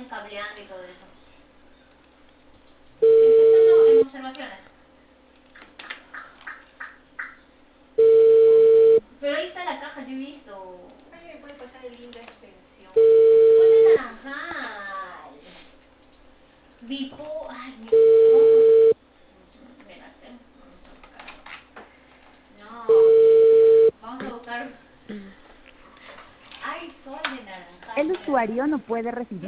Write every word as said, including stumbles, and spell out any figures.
estén cableando y todo eso. Estoy en observaciones. Pero ahí está la caja, yo he visto. Ay, me puede pasar el link de extensión. Ponte naranjal. Vipo. Ay, mi. Espérate. Vamos a buscar. No. Vamos a buscar. Ay, sol de naranjal. El usuario no puede recibir